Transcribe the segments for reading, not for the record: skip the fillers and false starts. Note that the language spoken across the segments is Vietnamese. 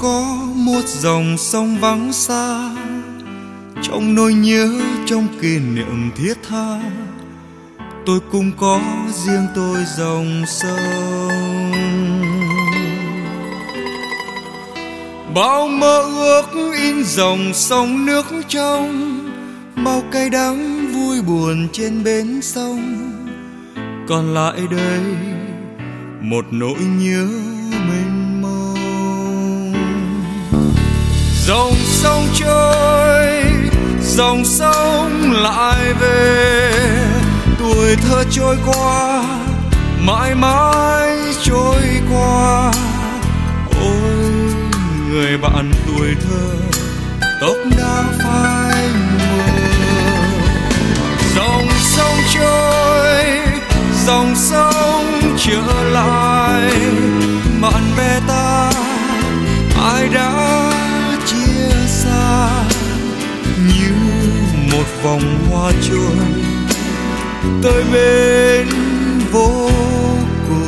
có một dòng sông vắng xa, trong nỗi nhớ, trong kỷ niệm thiết tha. Tôi cũng có riêng tôi dòng sông. Bao mơ ước in dòng sông nước trong, bao cay đắng vui buồn trên bến sông. Còn lại đây một nỗi nhớ mênh mông. Dòng sông trôi, dòng sông lại về, tuổi thơ trôi qua, mãi mãi trôi qua. Ôi người bạn tuổi thơ, tóc đã phai mờ. Dòng sông trôi, dòng sông trở lại, bạn bè ta ai đã chia xa. Như một vòng hoa trôi tới bên vô cùng.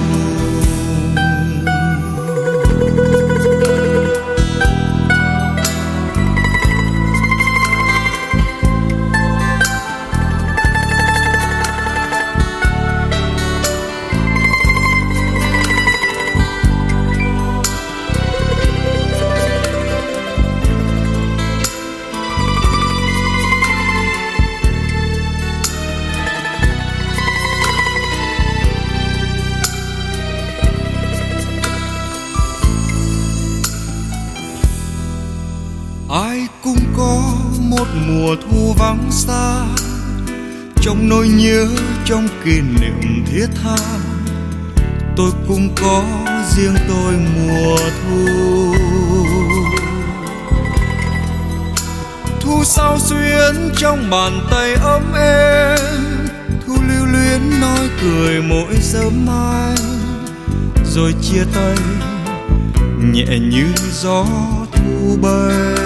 Ai cũng có một mùa thu vắng xa, trong nỗi nhớ, trong kỷ niệm thiết tha. Tôi cũng có riêng tôi mùa thu. Thu sao xuyến trong bàn tay ấm êm, thu lưu luyến nói cười mỗi sớm mai, rồi chia tay nhẹ như gió thu bay.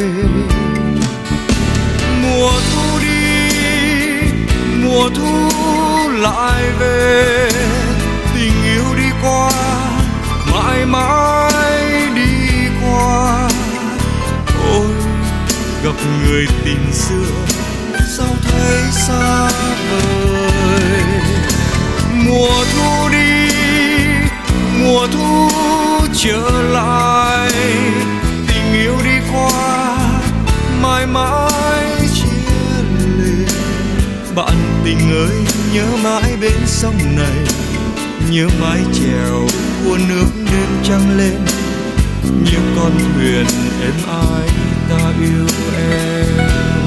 Mùa thu đi, mùa thu lại về, tình yêu đi qua, mãi mãi đi qua. Ôi gặp người tình xưa, sao thấy xa vời. Mùa thu đi, mùa thu trở lại, tình yêu đi qua, mãi mãi chia lìa. Bạn tình ơi nhớ mãi bên sông này, nhớ mái chèo của nước đêm trăng lên, như con thuyền êm ái ta yêu em.